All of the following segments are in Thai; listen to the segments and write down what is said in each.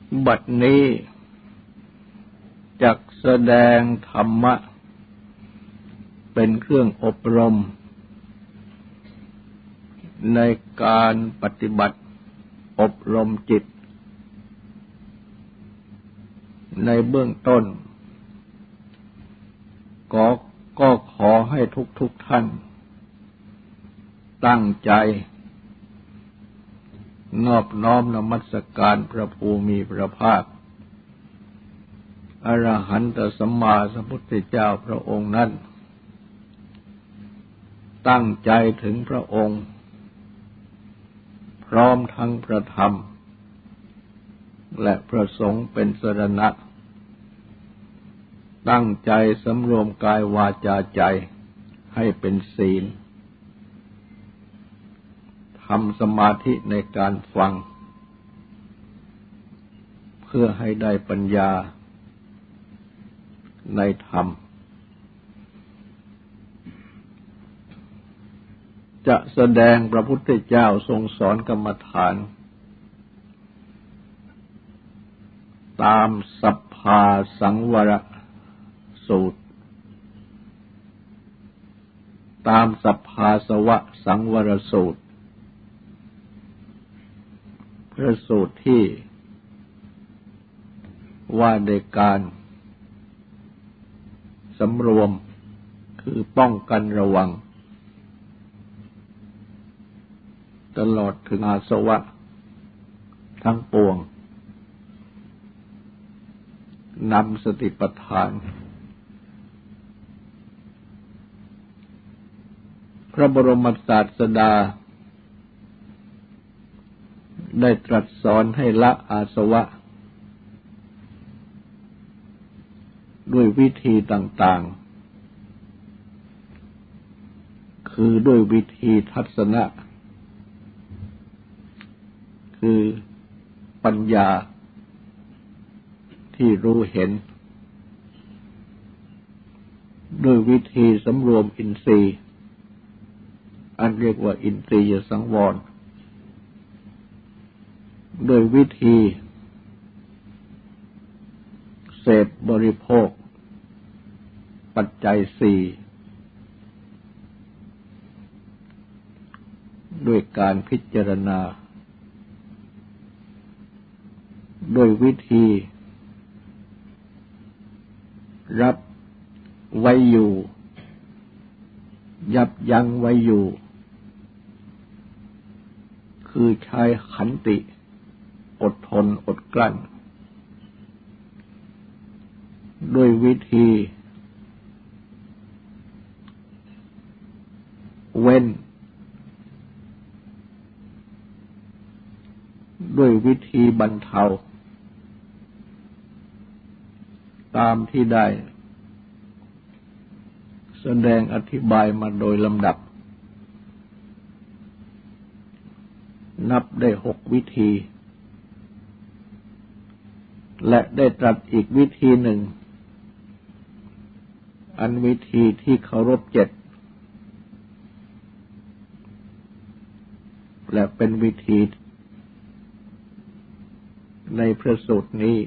บัดนี้จักแสดงธรรมะเป็นเครื่องอบรมในการปฏิบัติอบรมจิตในเบื้องต้นก็ขอให้ทุกท่านตั้งใจนอบน้อมนมัสการพระภูมิพระภาคอรหันตสัมมาสัมพุทธเจ้าพระองค์นั้นตั้งใจถึงพระองค์พร้อมทั้งพระธรรมและพระสงฆ์เป็นสรณะตั้งใจสำรวมกายวาจาใจให้เป็นศีลทำสมาธิในการฟังเพื่อให้ได้ปัญญาในธรรมจะแสดงพระพุทธเจ้าทรงสอนกรรมฐานตามสัพพาสังวรสูตรตามสัพพาสวะสังวรสูตรพระสูตรที่ว่าในการสำรวมคือป้องกันระวังตลอดถึงอาสวะทั้งปวงนำสติปัฏฐานพระบรมศาสดาได้ตรัสสอนให้ละอาสวะด้วยวิธีต่างๆคือด้วยวิธีทัศนะคือปัญญาที่รู้เห็นด้วยวิธีสำรวมอินทรีย์อันเรียกว่าอินทรียสังวรด้วยวิธีเสพบริโภคปัจจัยสี่ด้วยการพิจารณาด้วยวิธีรับไว้อยู่ยับยั้งไว้อยู่คือใช้ขันติอดทนอดกลั้นด้วยวิธีเว้นด้วยวิธีบรรเทาตามที่ได้แสดงอธิบายมาโดยลำดับนับได้6วิธีและได้ตรัสอีกวิธีหนึ่งอันวิธีที่เคารพ7และเป็นวิธีในพระสูตรนี้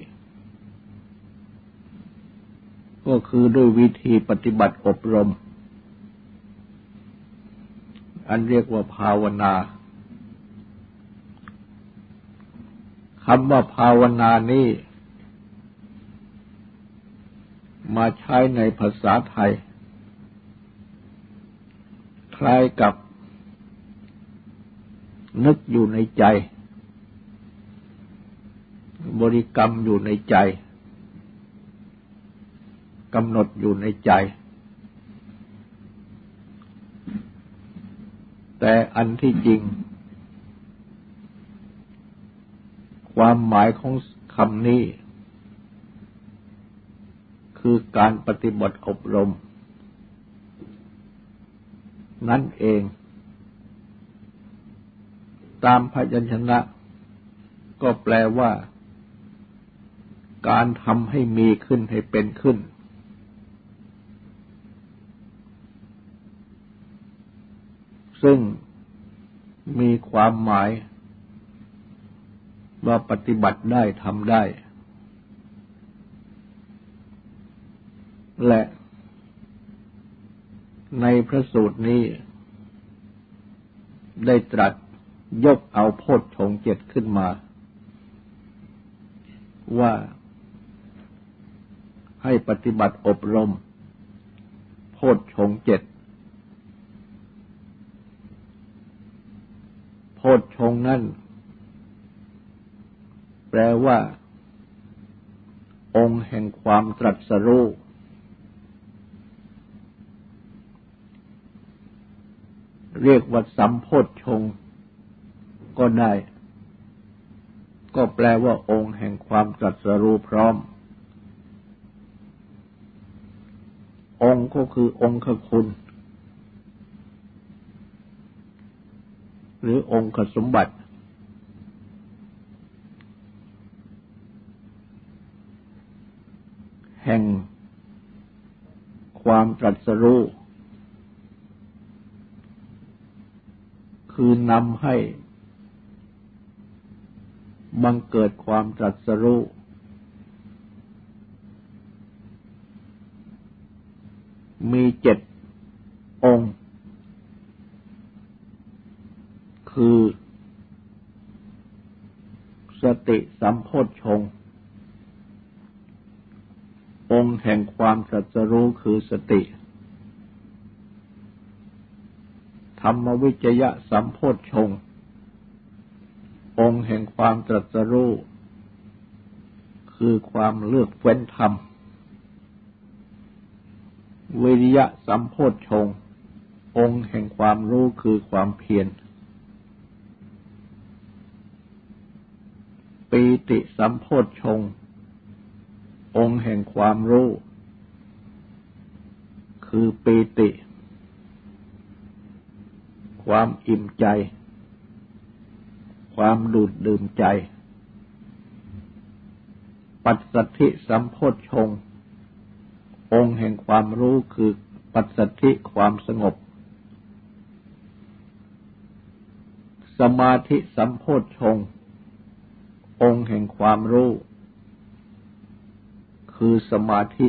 ก็คือด้วยวิธีปฏิบัติอบรมอันเรียกว่าภาวนาคำว่าภาวนานี้มาใช้ในภาษาไทยคล้ายกับนึกอยู่ในใจบริกรรมอยู่ในใจกำหนดอยู่ในใจแต่อันที่จริงความหมายของคำนี้คือการปฏิบัติอบรมนั่นเองตามพยัญชนะก็แปลว่าการทำให้มีขึ้นให้เป็นขึ้นซึ่งมีความหมายว่าปฏิบัติได้ทำได้และในพระสูตรนี้ได้ตรัสยกเอาโพชฌงค์ 7ขึ้นมาว่าให้ปฏิบัติอบรมโพชฌงค์ 7โพชฌงค์นั้นแปลว่าองค์แห่งความตรัสรู้เรียกว่าสัมโพชฌงค์ก็ได้ก็แปลว่าองค์แห่งความตรัสรู้พร้อมองค์ก็คือองค์คุณหรือองค์สมบัติแห่งความตรัสรู้คือนำให้บังเกิดความตรัสรู้มี7องค์คือสติสัมโพชฌงค์องค์แห่งความตรัสรู้คือสติธรรมวิจยะสัมโพชฌงค์องค์แห่งความตรัสรู้คือความเลือกเฟ้นธรรมวิริยะสัมโพชฌงค์องค์แห่งความรู้คือความเพียรปีติสัมโพชฌงค์องค์แห่งความรู้คือปีติความอิ่มใจความดูดดื่มใจปัสสัทธิสัมโพชฌงค์องค์แห่งความรู้คือปัสสัทธิความสงบสมาธิสัมโพชฌงค์องค์แห่งความรู้คือสมาธิ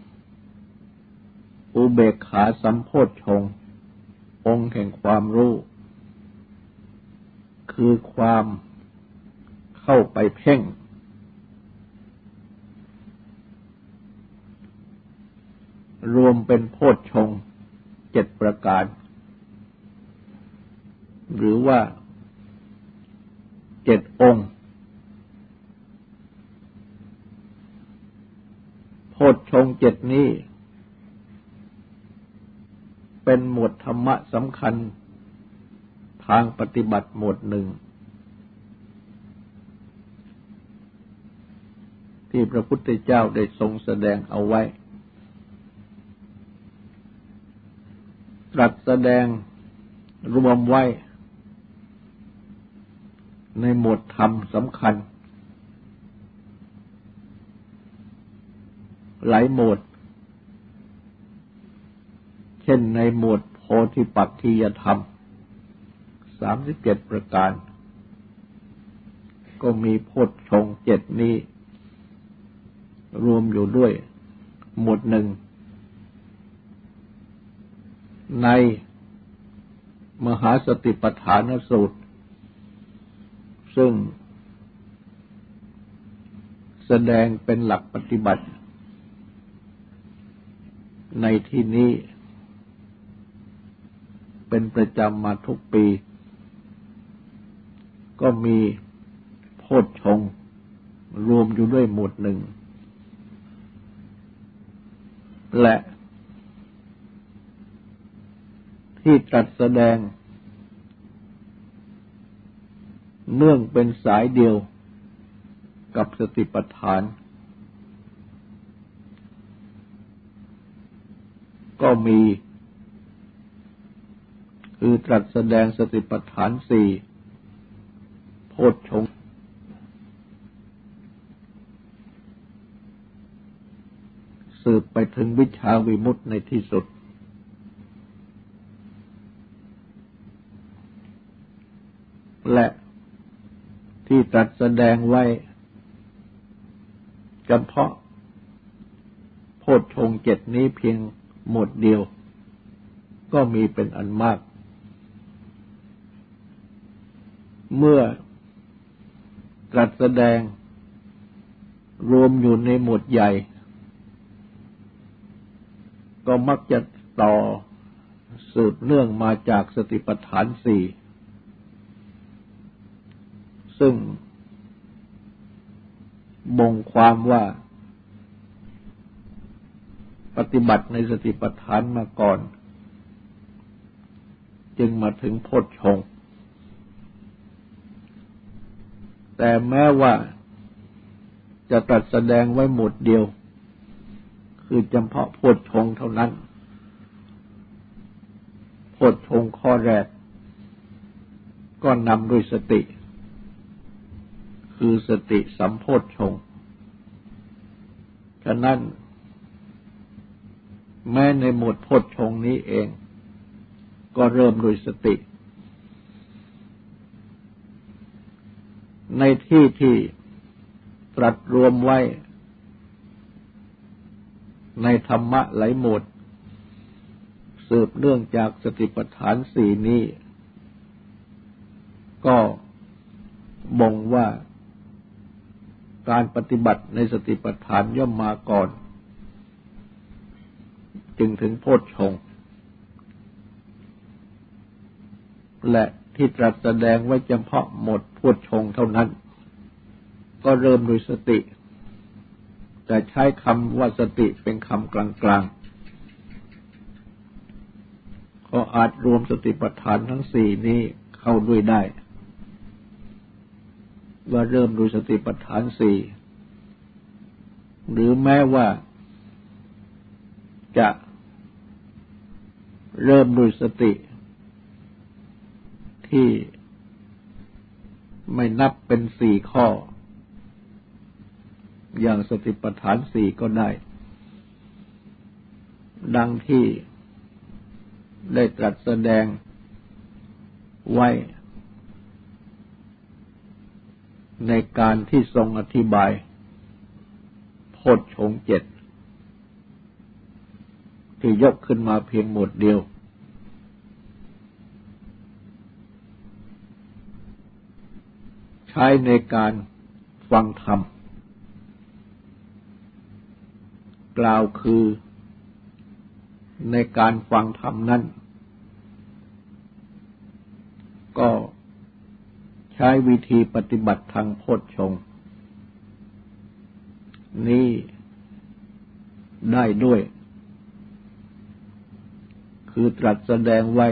อุเบกขาสัมโพชฌงค์องค์แห่งความรู้คือความเข้าไปเพ่งรวมเป็นโพชฌงค์7ประการหรือว่า7องค์โพชฌงค์7นี้เป็นหมวดธรรมะสำคัญทางปฏิบัติหมวดหนึ่งที่พระพุทธเจ้าได้ทรงแสดงเอาไว้ตรัสแสดงรวมไว้ในหมวดธรรมสำคัญหลายหมวดเช่นในหมวดโพธิปักขิยธรรม37ประการก็มีโพชฌงค์ 7นี้รวมอยู่ด้วยหมวดหนึ่งในมหาสติปัฏฐานสูตรซึ่งแสดงเป็นหลักปฏิบัติในที่นี้เป็นประจำมาทุกปีก็มีโพชฌงค์รวมอยู่ด้วยหมวดหนึ่งและที่ตรัสแสดงเนื่องเป็นสายเดียวกับสติปัฏฐานก็มีคือตรัสแสดงสติปัฏฐาน4โพชฌงค์สืบไปถึงวิชชาวิมุตติในที่สุดและที่ที่ตรัสแสดงไว้เฉพาะโพชฌงค์เจ็ดนี้เพียงหมวดเดียวก็มีเป็นอันมากเมื่อตรัสแสดงรวมอยู่ในหมวดใหญ่ก็มักจะต่อสืบเนื่องมาจากสติปัฏฐานสี่ซึ่งบ่งความว่าปฏิบัติในสติปัฏฐานมาก่อนจึงมาถึงโพชฌงค์แต่แม้ว่าจะตรัสแสดงไว้หมวดเดียวคือเฉพาะโพชฌงค์เท่านั้นโพชฌงค์ข้อแรกก็นำด้วยสติคือสติสัมโพชฌงค์ฉะนั้นแม้ในหมวดโพชฌงค์นี้เองก็เริ่มด้วยสติในที่ที่ตรัสรวมไว้ในธรรมะหลายหมวดสืบเนื่องจากสติปัฏฐานสี่นี้ก็บ่งว่าการปฏิบัติในสติปัฏฐานย่อมมาก่อนจึงถึงโพชฌงค์และที่ตรัสแสดงไว้เฉพาะหมวดโพชฌงค์เท่านั้นก็เริ่มด้วยสติแต่ใช้คำว่าสติเป็นคำกลางๆก็อาจรวมสติปัฏฐานทั้งสี่นี้เข้าด้วยได้ว่าเริ่มด้วยสติปัฏฐานสี่หรือแม้ว่าจะเริ่มด้วยสติที่ไม่นับเป็นสี่ข้ออย่างสติปัฏฐานสี่ก็ได้ดังที่ได้ตรัสแสดงไว้ในการที่ทรงอธิบายโพชฌงค์เจ็ดที่ยกขึ้นมาเพียงหมวดเดียวใช้ในการฟังธรรมกล่าวคือในการฟังธรรมนั้นก็ใช้วิธีปฏิบัติทางโพชฌงค์นี้ได้ด้วยคือตรัสแสดงไว้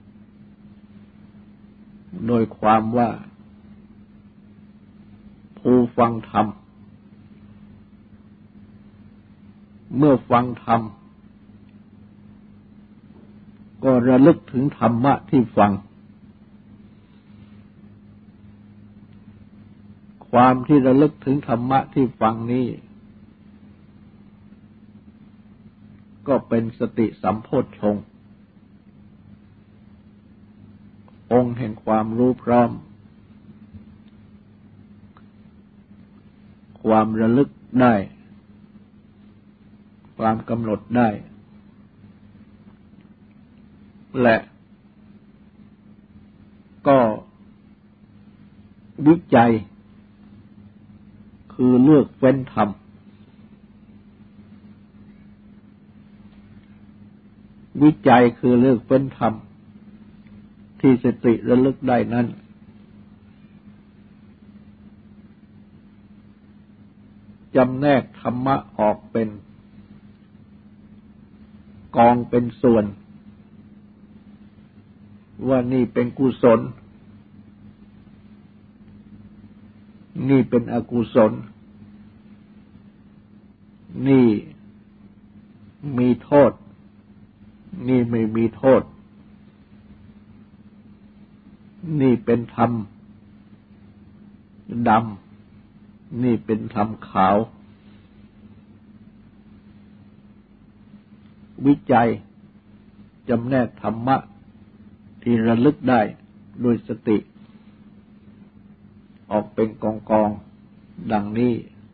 โดยความว่าผู้ฟังธรรมเมื่อฟังธรรมก็ระลึกถึงธรรมะที่ฟังความที่ระลึกถึงธรรมะที่ฟังนี้ก็เป็นสติสัมโพชฌงค์องค์แห่งความรู้พร้อมความระลึกได้ความกำหนดได้และก็วิจัยคือเลือกเฟ้นธรรมวิจัยคือเลือกเฟ้นธรรมที่สติระลึกได้นั้นจำแนกธรรมะออกเป็นกองเป็นส่วนว่านี่เป็นกุศลนี่เป็นอกุศลนี่มีโทษนี่ไม่มีโทษนี่เป็นธรรมดำนี่เป็นธรรมขาววิจัยจำแนกธรรมะที่ระลึกได้โดยสติออกเป็นกองดังนี้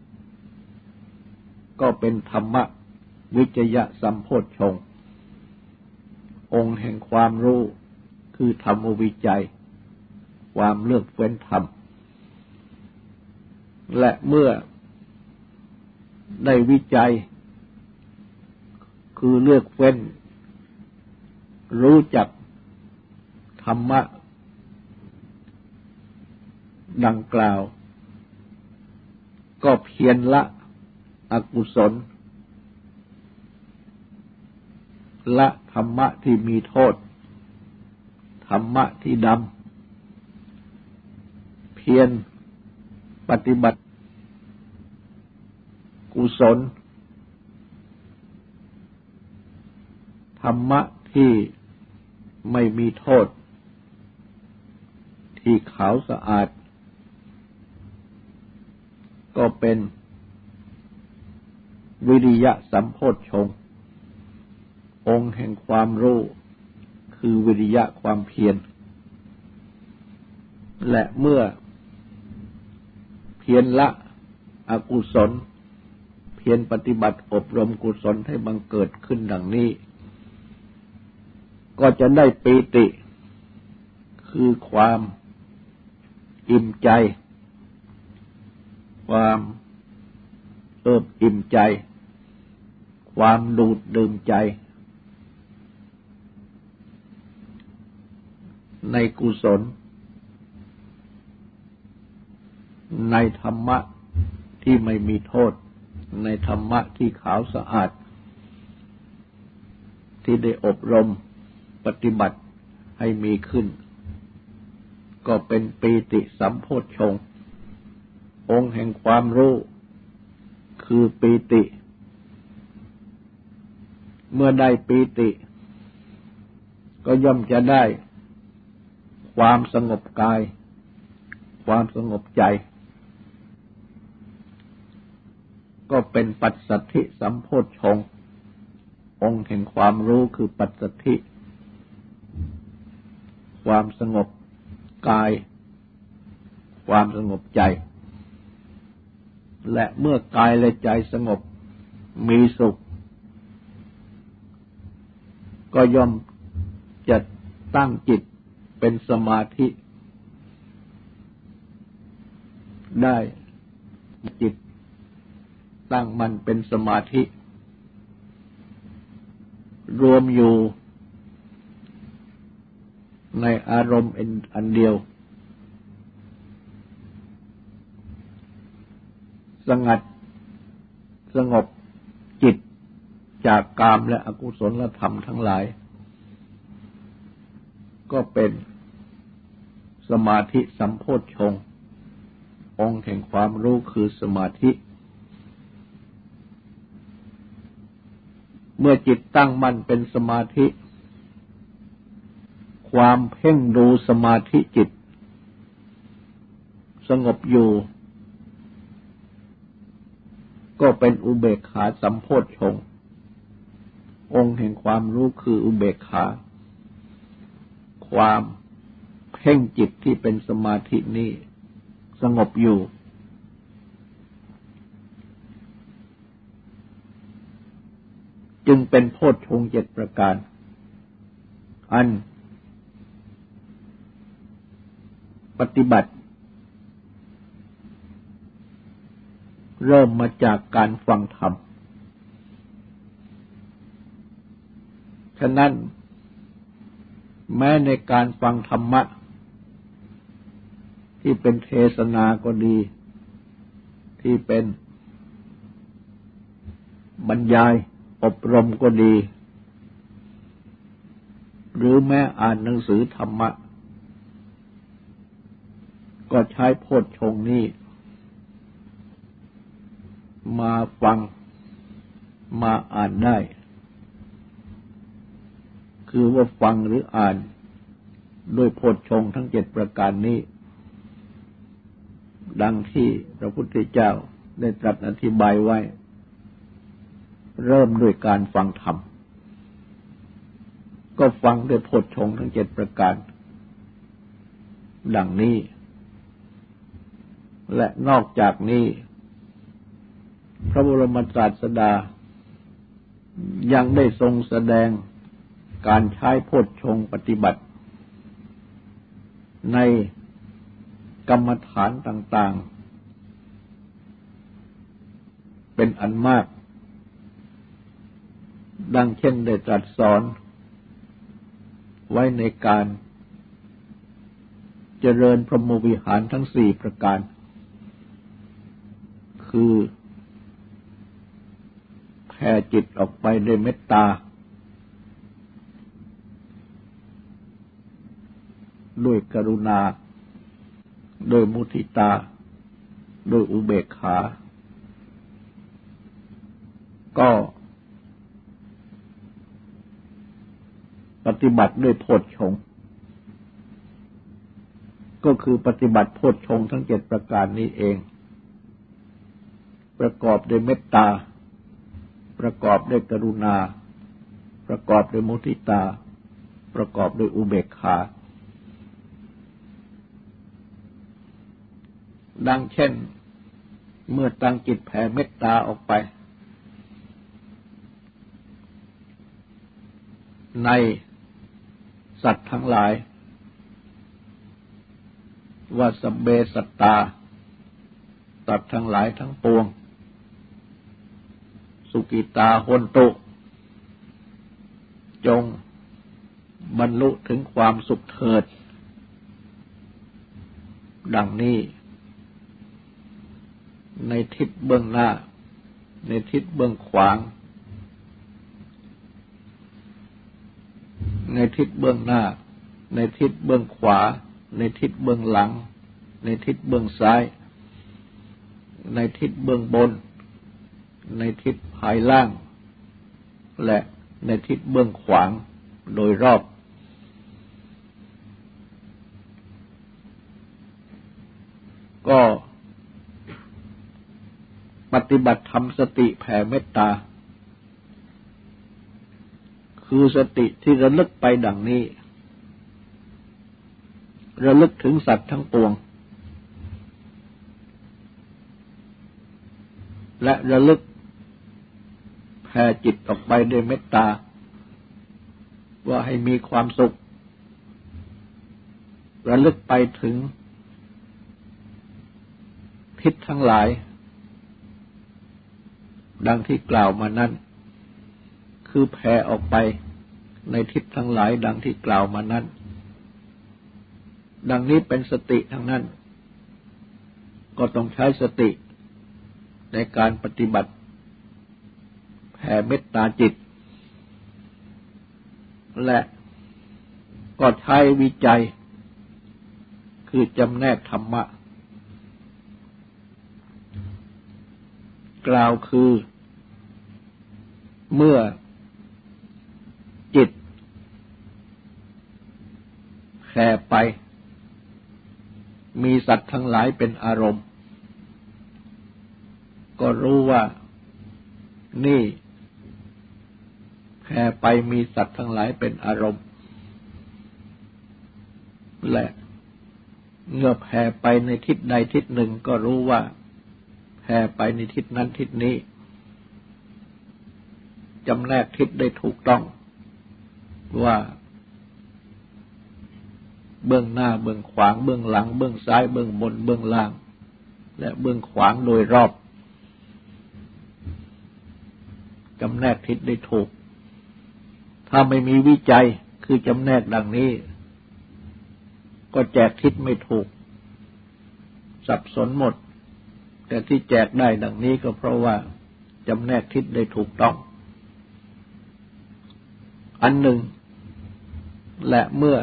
ก็เป็นธรรมวิจยะสัมโพชฌงค์องค์แห่งความรู้คือธรรมวิจัยความเลือกเฟ้นธรรมและเมื่อได้วิจัยคือเลือกเฟ้นรู้จักธรรมะดังกล่าวก็เพียรละอกุศลละธรรมะที่มีโทษธรรมะที่ดำเพียรปฏิบัติกุศลธรรมะที่ไม่มีโทษที่ขาวสะอาดก็เป็นวิริยะสัมโพชฌงค์องค์แห่งความรู้คือวิริยะความเพียรและเมื่อเพียรละอกุศลเพียรปฏิบัติอบรมกุศลให้บังเกิดขึ้นดังนี้ก็จะได้ปีติคือความอิ่มใจความเอิบอิ่มใจความดูดดื่มใจในกุศลในธรรมะที่ไม่มีโทษในธรรมะที่ขาวสะอาดที่ได้อบรมปฏิบัติให้มีขึ้นก็เป็นปีติสัมโพชฌงค์องค์แห่งความรู้คือปีติเมื่อได้ปีติก็ย่อมจะได้ความสงบกายความสงบใจก็เป็นปัสสัทธิสัมโพชฌงค์องค์แห่งความรู้คือปัสสัทธิความสงบกายความสงบใจและเมื่อกายและใจสงบมีสุขก็ย่อมจะตั้งจิตเป็นสมาธิได้จิตตั้งมันเป็นสมาธิรวมอยู่ในอารมณ์อันเดียวสงบจิตจากกามและอกุศลธรรมทั้งหลายก็เป็นสมาธิสัมโพชฌงค์องค์แห่งความรู้คือสมาธิเมื่อจิตตั้งมั่นเป็นสมาธิความเพ่งดูสมาธิจิตสงบอยู่ก็เป็นอุเบกขาสัมโพชฌงค์องค์แห่งความรู้คืออุเบกขาความเพ่งจิตที่เป็นสมาธินี้สงบอยู่จึงเป็นโพชฌงค์7ประการอันปฏิบัติเริ่มมาจากการฟังธรรมฉะนั้นแม้ในการฟังธรรมะที่เป็นเทศนาก็ดีที่เป็นบรรยายอบรมก็ดีหรือแม้อ่านหนังสือธรรมะก็ใช้โพชฌงค์นี้มาฟังมาอ่านได้คือว่าฟังหรืออ่านด้วยโพชฌงค์ทั้ง7ประการนี้ดังที่พระพุทธเจ้าได้ตรัสอธิบายไว้เริ่มด้วยการฟังธรรมก็ฟังด้วยโพชฌงค์ทั้ง7ประการดังนี้และนอกจากนี้พระบรมศาสดายังได้ทรงแสดงการใช้โพชฌงค์ปฏิบัติในกรรมฐานต่างๆเป็นอันมากดังเช่นได้ตรัสสอนไว้ในการเจริญพรหมวิหารทั้งสี่ประการคือแผ่จิตออกไปด้วยเมตตาด้วยกรุณาด้วยมุทิตาด้วยอุเบกขาก็ปฏิบัติด้วยโพชฌงค์ก็คือปฏิบัติโพชฌงค์ทั้ง7ประการนี้เองประกอบด้วยเมตตาประกอบด้วยกรุณาประกอบด้วยมุทิตาประกอบด้วยอุเบกขาดังเช่นเมื่อตั้งจิตแผ่เมตตาออกไปในสัตว์ทั้งหลายว่าสัพเพสัตตาสัตว์ทั้งหลายทั้งปวงสุขิตาโหนตุจงบรรลุถึงความสุขเถิดดังนี้ในทิศเบื้องหน้าในทิศเบื้องขวางในทิศเบื้องหน้าในทิศเบื้องขวาในทิศเบื้องหลังในทิศเบื้องซ้ายในทิศเบื้องบนในทิศภายล่างและในทิศเบื้องขวางโดยรอบก็ปฏิบัติธรรมสติแผ่เมตตาคือสติที่ระลึกไปดังนี้ระลึกถึงสัตว์ทั้งปวงและระลึกแผ่จิตออกไปด้วยเมตตาว่าให้มีความสุขระลึกไปถึงทิศทั้งหลายดังที่กล่าวมานั้นคือแผ่ออกไปในทิศทั้งหลายดังที่กล่าวมานั้นดังนี้เป็นสติทั้งนั้นก็ต้องใช้สติในการปฏิบัติแผ่เมตตาจิตและก็ใช้วิจัยคือจำแนกธรรมะกล่าวคือเมื่อจิตแผ่ไปมีสัตว์ทั้งหลายเป็นอารมณ์ก็รู้ว่านี่แผ่ไปมีสัตว์ทั้งหลายเป็นอารมณ์และเมื่อแผ่ไปในทิศใดทิศหนึ่งก็รู้ว่าแผ่ไปในทิศนั้นทิศนี้จำแนกทิศได้ถูกต้องว่าเบื้องหน้าเบื้องขวางเบื้องหลังเบื้องซ้ายเบื้องบนเบื้องล่างและเบื้องขวางโดยรอบจำแนกทิศได้ถูกถ้าไม่มีวิจัยคือจำแนกดังนี้ก็แจกทิศไม่ถูกสับสนหมดแต่ที่แจกได้ดังนี้ก็เพราะว่าจำแนกทิศได้ถูกต้องอันหนึ่งและเมื่อ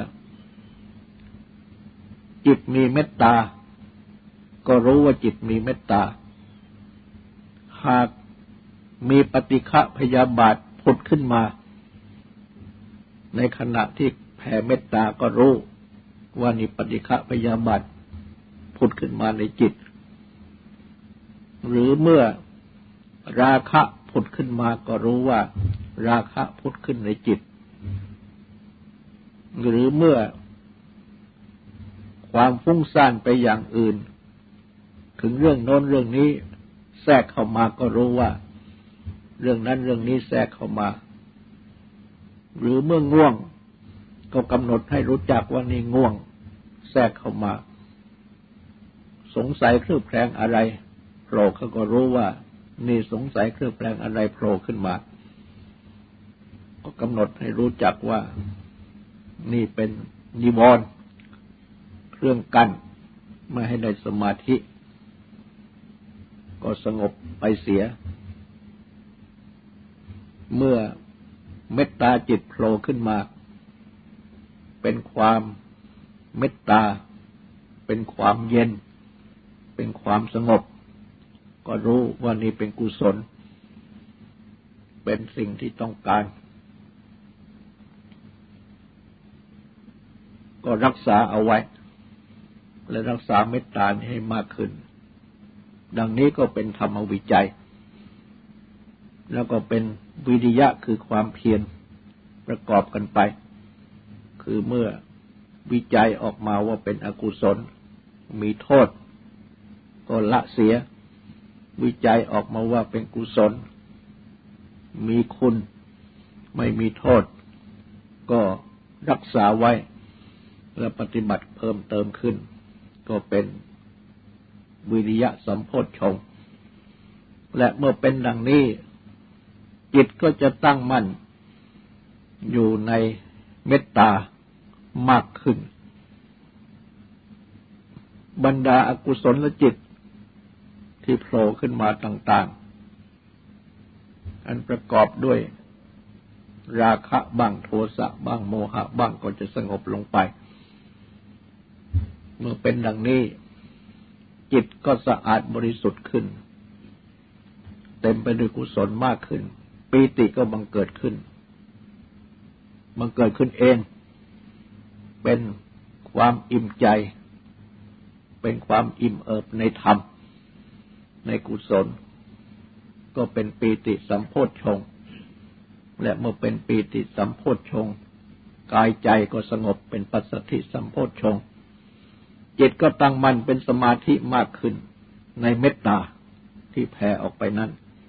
จิตมีเมตตาก็รู้ว่าจิตมีเมตตาหากมีปฏิฆะพยาบาทผุดขึ้นมาในขณะที่แผ่เมตตาก็รู้ว่านี่ปฏิฆะพยาบาทผุดขึ้นมาในจิตหรือเมื่อราคะผุดขึ้นมาก็รู้ว่าราคะผุดขึ้นในจิตหรือเมื่อความฟุ้งซ่านไปอย่างอื่นถึงเรื่องโน้นเรื่องนี้แทรกเข้ามาก็รู้ว่าเรื่องนั้นเรื่องนี้แทรกเข้ามาหรือเมื่อง่วงก็กำหนดให้รู้จักว่านี่ง่วงแทรกเข้ามาสงสัยเครือบแคลงอะไรโผล่เขาก็รู้ว่านี่สงสัยเครือบแคลงอะไรโผล่ขึ้นมาก็กำหนดให้รู้จักว่านี่เป็นนิวรณ์เครื่องกั้นไม่ให้ได้สมาธิก็สงบไปเสียเมื่อเมตตาจิตโผล่ขึ้นมาเป็นความเมตตาเป็นความเย็นเป็นความสงบก็รู้ว่านี่เป็นกุศลเป็นสิ่งที่ต้องการก็รักษาเอาไว้และรักษาเมตตาให้มากขึ้นดังนี้ก็เป็นธรรมวิจัยแล้วก็เป็นวิริยะคือความเพียรประกอบกันไปคือเมื่อวิจัยออกมาว่าเป็นอกุศลมีโทษก็ละเสียวิจัยออกมาว่าเป็นกุศลมีคุณไม่มีโทษก็รักษาไว้และปฏิบัติเพิ่มเติมขึ้นก็เป็นวิริยะสัมโพชฌงค์และเมื่อเป็นดังนี้จิตก็จะตั้งมั่นอยู่ในเมตตามากขึ้นบรรดาอกุศลจิตที่โผล่ขึ้นมาต่างๆอันประกอบด้วยราคะบ้างโทสะบ้างโมหะบ้างก็จะสงบลงไปเมื่อเป็นดังนี้จิตก็สะอาดบริสุทธิ์ขึ้นเต็มไปด้วยกุศลมากขึ้นปีติก็บังเกิดขึ้นเองเป็นความอิ่มใจเป็นความอิ่มเอิบในธรรมในกุศลก็เป็นปีติสัมโพชฌงค์และเมื่อเป็นปีติสัมโพชฌงค์กายใจก็สงบเป็นปัสสัทธิสัมโพชฌงค์จิตก็ตั้งมั่นเป็นสมาธิมากขึ้นในเมตตาที่แผ่ออกไปนั้น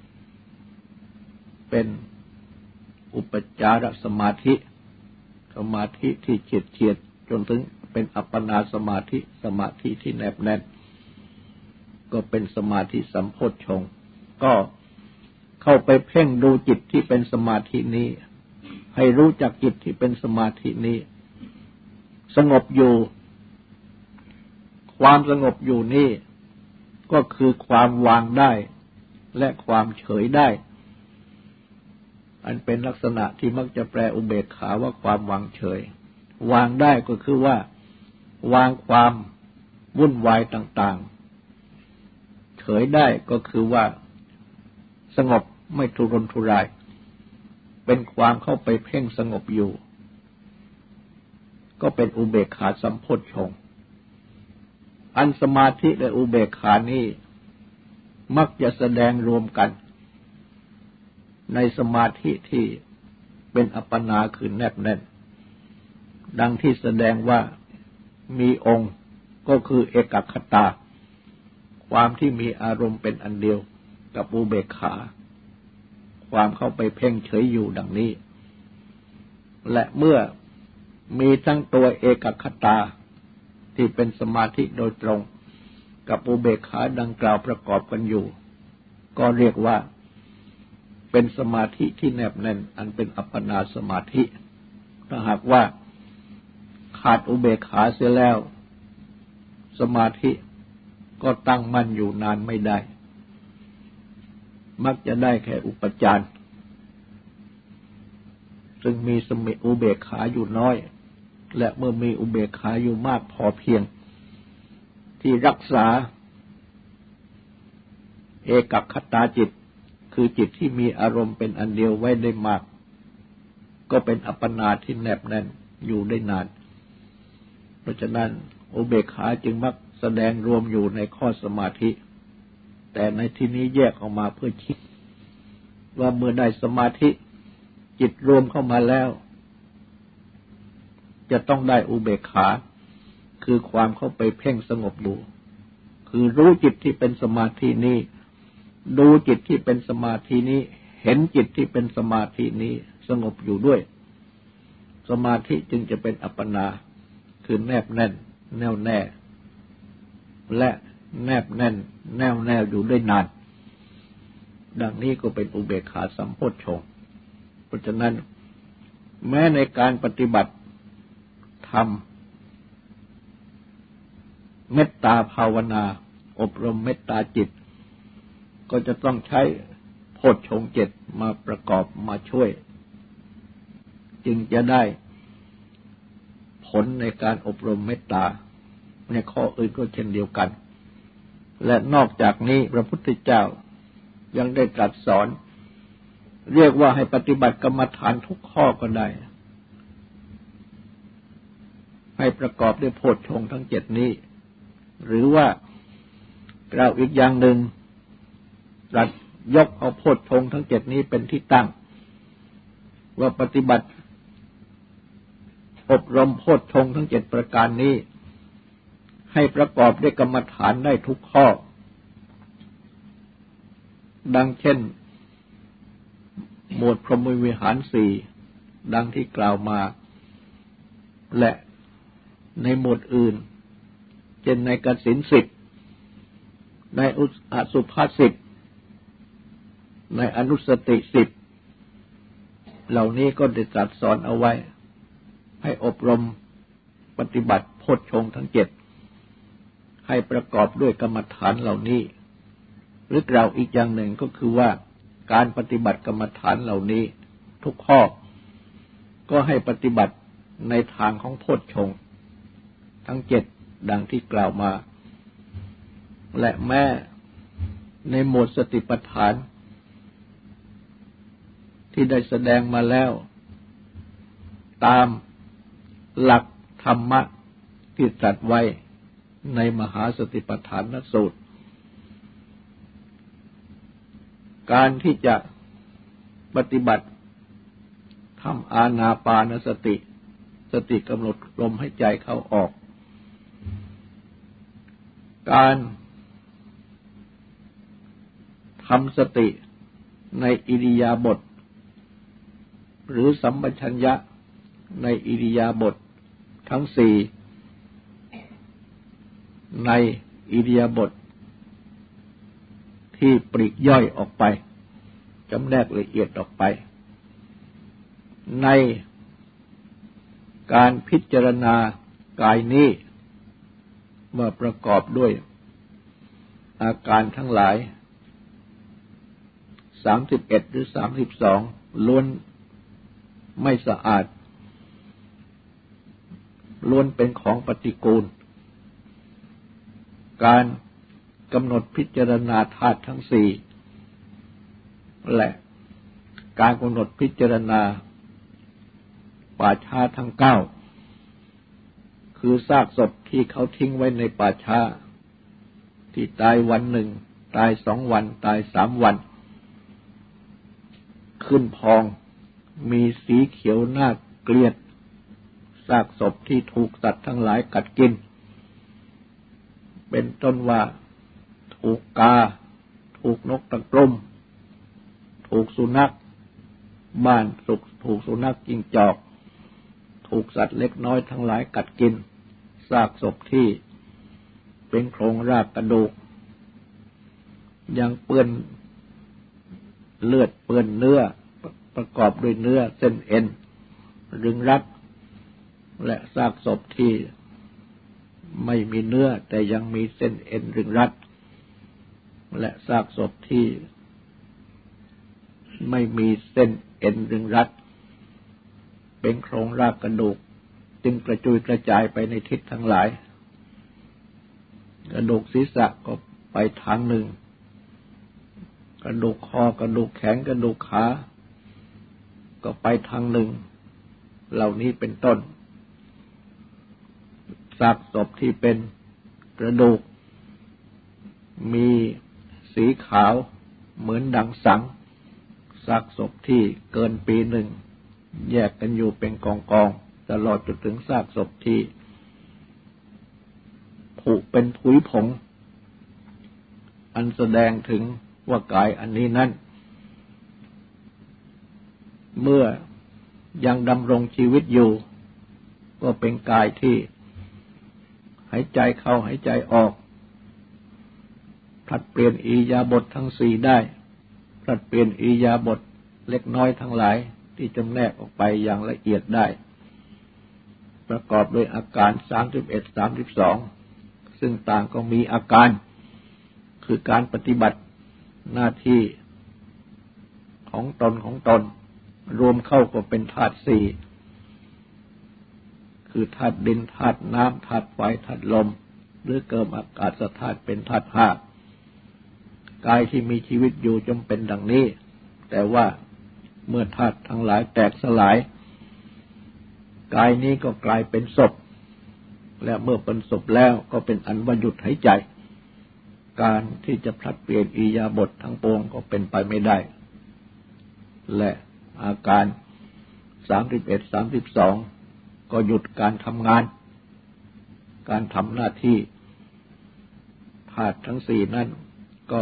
เป็นอุปจารสมาธิที่เฉียดจนถึงเป็นอัปปนาสมาธิที่แนบแน่นก็เป็นสมาธิสัมโพชฌงค์ก็เข้าไปเพ่งดูจิตที่เป็นสมาธินี้ให้รู้จักจิตที่เป็นสมาธินี้สงบอยู่ความสงบอยู่นี่ก็คือความวางได้และความเฉยได้อันเป็นลักษณะที่มักจะแปลอุเบกขาว่าความวางเฉยวางได้ก็คือว่าวางความวุ่นวายต่างๆเฉยได้ก็คือว่าสงบไม่ทุรนทุรายเป็นความเข้าไปเพ่งสงบอยู่ก็เป็นอุเบกขาสัมโพชฌงค์อันสมาธิและอุเบกขานี้มักจะแสดงรวมกันในสมาธิที่เป็นอัปปนาคือแนบแน่นดังที่แสดงว่ามีองค์ก็คือเอกคตาความที่มีอารมณ์เป็นอันเดียวกับอุเบกขาความเข้าไปเพ่งเฉยอยู่ดังนี้และเมื่อมีทั้งตัวเอกคตาที่เป็นสมาธิโดยตรงกับอุเบกขาดังกล่าวประกอบกันอยู่ก็เรียกว่าเป็นสมาธิที่แนบแน่นอันเป็นอัปปนาสมาธิถ้าหากว่าขาดอุเบกขาเสียแล้วสมาธิก็ตั้งมั่นอยู่นานไม่ได้มักจะได้แค่อุปจารซึ่งมีอุเบกขาอยู่น้อยและเมื่อมีอุเบกขาอยู่มากพอเพียงที่รักษาเอกคตาจิตคือจิตที่มีอารมณ์เป็นอันเดียวไว้ได้มากก็เป็นอัปปนาที่แนบแน่นอยู่ได้นานเพราะฉะนั้นอุเบกขาจึงมักแสดงรวมอยู่ในข้อสมาธิแต่ในที่นี้แยกออกมาเพื่อชี้ว่าเมื่อได้สมาธิจิตรวมเข้ามาแล้วจะต้องได้อุเบกขาคือความเข้าไปเพ่งสงบอยู่คือรู้จิตที่เป็นสมาธินี้ดูจิตที่เป็นสมาธินี้เห็นจิตที่เป็นสมาธินี้สงบอยู่ด้วยสมาธิจึงจะเป็นอัปปนาคือแนบแน่นแน่วแน่และแนบแน่นแน่วแน่อยู่ได้นานดังนี้ก็เป็นอุเบกขาสัมโพชฌงค์เพราะฉะนั้นแม้ในการปฏิบัติธรรมเมตตาภาวนาอบรมเมตตาจิตก็จะต้องใช้โพชฌงค์7มาประกอบมาช่วยจึงจะได้ผลในการอบรมเมตตาในข้ออื่นก็เช่นเดียวกันและนอกจากนี้พระพุทธเจ้ายังได้ตรัสสอนเรียกว่าให้ปฏิบัติกรรมฐานทุกข้อก็ได้ให้ประกอบด้วยโพชฌงค์ทั้ง7นี้หรือว่ากล่าวอีกอย่างหนึ่งตรัสยกเอาโพชฌงค์ทั้ง7นี้เป็นที่ตั้งว่าปฏิบัติอบรมโพชฌงค์ทั้ง7ประการนี้ให้ประกอบด้วยกรรมฐานได้ทุกข้อดังเช่นหมวดพรหมวิหาร4ดังที่กล่าวมาและในหมวดอื่นเช่นในกสิณ10ในอสุภาษิตในอนุสติ10เหล่านี้ก็ได้ตรัสสอนเอาไว้ให้อบรมปฏิบัติโพชฌงค์ทั้ง7ให้ประกอบด้วยกรรมฐานเหล่านี้หรือกล่าวอีกอย่างหนึ่งก็คือว่าการปฏิบัติกรรมฐานเหล่านี้ทุกข้อก็ให้ปฏิบัติในทางของโพชฌงค์ทั้ง7ดังที่กล่าวมาและแม้ในหมวดสติปัฏฐานที่ได้แสดงมาแล้วตามหลักธรรมะที่ตรัสไว้ในมหาสติปัฏฐานสูตรการที่จะปฏิบัติทำอานาปานสติสติกำหนดลมให้ใจเข้าออกการทำสติในอิริยาบถหรือสัมปชัญญะในอิริยาบถทั้ง4ในอิริยาบถที่ปลีกย่อยออกไปจำแนกละเอียดออกไปในการพิจารณากายนี้เมื่อประกอบด้วยอาการทั้งหลาย31หรือ32ล้วนไม่สะอาดล้วนเป็นของปฏิกูลการกำหนดพิจารณาธาตุทั้ง4และการกำหนดพิจารณาป่าช้าทั้ง9คือซากศพที่เขาทิ้งไว้ในป่าช้าที่ตายวันหนึ่งตาย2 วันตาย3 วันขึ้นพองมีสีเขียวน่าเกลียดซากศพที่ถูกสัตว์ทั้งหลายกัดกินเป็นต้นว่าถูกกาถูกนกตะกรุมถูกสุนัขบ้านถูกสุนัขจิ้งจอกถูกสัตว์เล็กน้อยทั้งหลายกัดกินซากศพที่เป็นโครงรากกระดูกยังเปื้อนเลือดเปื้อนเนื้อประกอบด้วยเนื้อเส้นเอ็นรึงรัดและซากศพที่ไม่มีเนื้อแต่ยังมีเส้นเอ็นรึงรัดและซากศพที่ไม่มีเส้นเอ็นรึงรัดเป็นโครงรากกระดูกจึงกระจุยกระจายไปในทิศทั้งหลายกระดูกศีรษะก็ไปทางหนึ่งกระดูกคอกระดูกแขนกระดูกขาก็ไปทางหนึ่งเหล่านี้เป็นต้นซากศพที่เป็นกระดูกมีสีขาวเหมือนดังสังซากศพที่เกินปีหนึ่งแยกกันอยู่เป็นกองๆตลอดจนถึงซากศพที่ผุเป็นผุยผงอันแสดงถึงว่ากายอันนี้นั้นเมื่อยังดำรงชีวิตอยู่ก็เป็นกายที่หายใจเข้าหายใจออกผลัดเปลี่ยนอิริยาบถทั้งสี่ได้ผลัดเปลี่ยนอิริยาบถเล็กน้อยทั้งหลายที่จำแนกออกไปอย่างละเอียดได้ประกอบด้วยอาการ31 32ซึ่งต่างก็มีอาการคือการปฏิบัติหน้าที่ของตนรวมเข้าก็เป็นธาตุสี่คือธาตุดินธาตุน้ำธาตุไฟธาตุลมหรือเกิดอากาศธาตุเป็นธาตุห้ากายที่มีชีวิตอยู่จำเป็นดังนี้แต่ว่าเมื่อธาตุทั้งหลายแตกสลายกายนี้ก็กลายเป็นศพและเมื่อเป็นศพแล้วก็เป็นอันว่าหยุดหายใจการที่จะพลัดเปลี่ยนอิริยาบถทั้งปวงก็เป็นไปไม่ได้และอาการ31 32ก็หยุดการทำงานการทำหน้าที่ธาตุทั้งสี่นั้นก็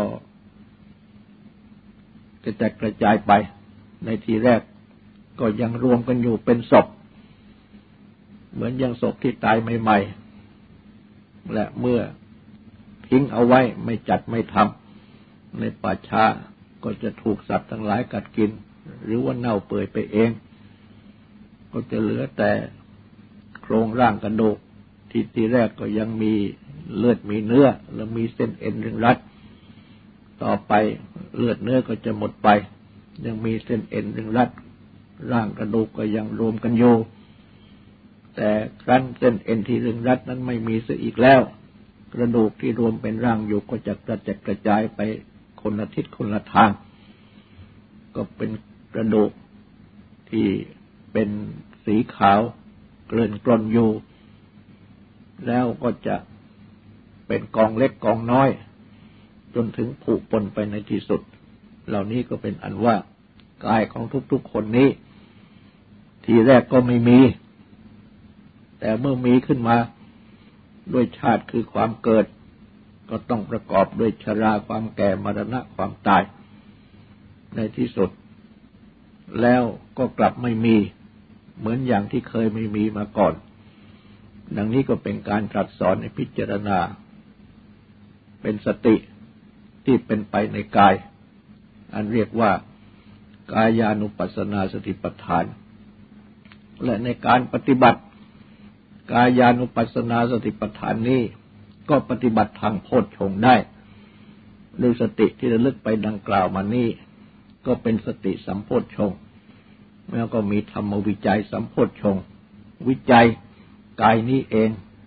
กระจายไปในทีแรกก็ยังรวมกันอยู่เป็นศพเหมือนอย่างศพที่ตายใหม่ๆและเมื่อทิ้งเอาไว้ไม่จัดไม่ทำในป่าช้าก็จะถูกสัตว์ทั้งหลายกัดกินหรือว่าเน่าเปื่อยไปเองก็จะเหลือแต่โครงร่างกระดูกที่ทีแรกก็ยังมีเลือดมีเนื้อและมีเส้นเอ็นรึงรัดต่อไปเลือดเนื้อก็จะหมดไปยังมีเส้นเอ็นรึงรัดร่างกระดูกก็ยังรวมกันอยู่แต่ครั้นเส้นเอ็นที่รึงรัดนั้นไม่มีเสียอีกแล้วกระดูกที่รวมเป็นร่างอยู่ก็จะกระจายไปคนละทิศคนละทางก็เป็นกระดูกที่เป็นสีขาวเกลื่อนกลนอยู่แล้วก็จะเป็นกองเล็กกองน้อยจนถึงผุปนไปในที่สุดเหล่านี้ก็เป็นอันว่ากายของทุกๆคนนี้ทีแรกก็ไม่มีแต่เมื่อมีขึ้นมาด้วยชาติคือความเกิดก็ต้องประกอบด้วยชราความแก่มรณะความตายในที่สุดแล้วก็กลับไม่มีเหมือนอย่างที่เคยไม่มีมาก่อนดังนี้ก็เป็นการตรัสสอนในพิจารณาเป็นสติที่เป็นไปในกายอันเรียกว่ากายานุปัสสนาสติปัฏฐานและในการปฏิบัติกายานุปัสสนาสติปัฏฐานนี้ก็ปฏิบัติทางโพชฌงค์ได้ด้วยสติที่ระลึกไปดังกล่าวมานี้ก็เป็นสติสัมโพชฌงค์แล้วก็มีธรรมวิจัยสัมโพชฌงค์วิจัยกายนี้เอง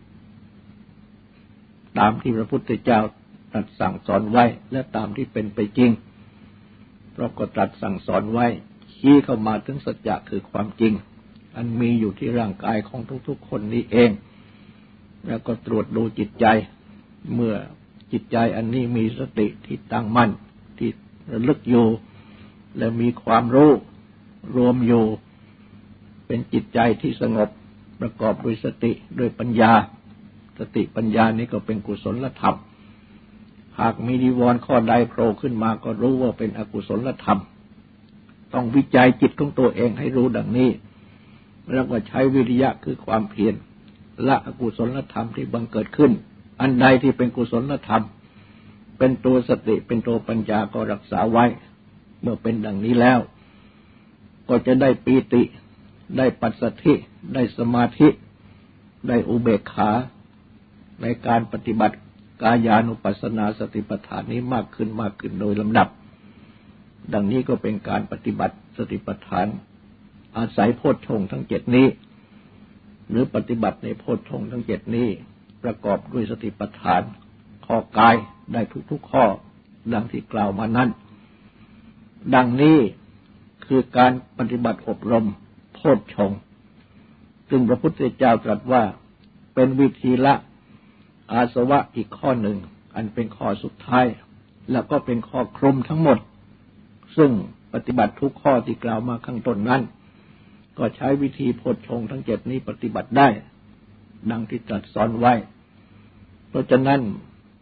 ตามที่พระพุทธเจ้าตรัสสั่งสอนไว้และตามที่เป็นไปจริงเพราะก็ตรัสสั่งสอนไว้ชี้เข้ามาถึงสัจจะคือความจริงอันมีอยู่ที่ร่างกายของทุกๆคนนี้เองแล้วก็ตรวจดูจิตใจเมื่อจิตใจอันนี้มีสติที่ตั้งมั่นที่ระลึกอยู่และมีความรู้รวมอยู่เป็นจิตใจที่สงบประกอบด้วยสติด้วยปัญญาสติปัญญานี้ก็เป็นกุศลธรรมหากมีนิวรณ์ข้อใดโผล่ขึ้นมาก็รู้ว่าเป็นอกุศลธรรมต้องวิจัยจิตของตัวเองให้รู้ดังนี้แล้วก็ใช้วิริยะคือความเพียรละอกุศลธรรมที่บังเกิดขึ้นอันใดที่เป็นกุศลธรรมเป็นตัวสติเป็นตัวปัญญาก็รักษาไว้เมื่อเป็นดังนี้แล้วก็จะได้ปีติได้ปัสสัทธิได้สมาธิได้อุเบกขาในการปฏิบัติกายานุปัสสนาสติปัฏฐานนี้มากขึ้นโดยลำดับดังนี้ก็เป็นการปฏิบัติสติปัฏฐานอาศัยโพชฌงค์ทั้ง7นี้หรือปฏิบัติในโพชฌงค์ทั้ง7นี้ประกอบด้วยสติปัฏฐานข้อกายได้ทุกๆข้อดังที่กล่าวมานั้นดังนี้คือการปฏิบัติอบรมโพชฌงค์ซึ่งพระพุทธเจ้าตรัสว่าเป็นวิธีละอาสวะอีกข้อหนึ่งอันเป็นข้อสุดท้ายแล้วก็เป็นข้อคลุมทั้งหมดซึ่งปฏิบัติทุกข้อที่กล่าวมาข้างต้นนั้นก็ใช้วิธีโพชฌงค์ทั้ง7นี้ปฏิบัติได้ดังที่ตรัสสอนไว้เพราะฉะนั้น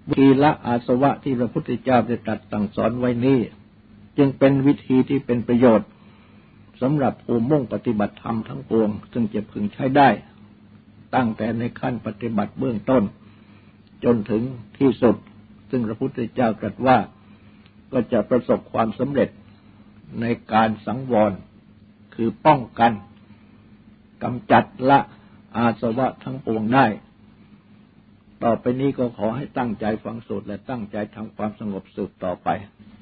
วิธีละอาสวะที่พระพุทธเจ้าได้ตรัสสั่งสอนไว้นี้จึงเป็นวิธีที่เป็นประโยชน์สำหรับผู้มุ่งปฏิบัติธรรมทั้งปวงซึ่งจะพึงใช้ได้ตั้งแต่ในขั้นปฏิบัติเบื้องต้นจนถึงที่สุดซึ่งพระพุทธเจ้าตรัสว่าก็จะประสบความสำเร็จในการสังวรคือป้องกันกำจัดละอาสวะทั้งปวงได้ต่อไปนี้ก็ขอให้ตั้งใจฟังสูตรและตั้งใจทำความสงบสืบต่อไป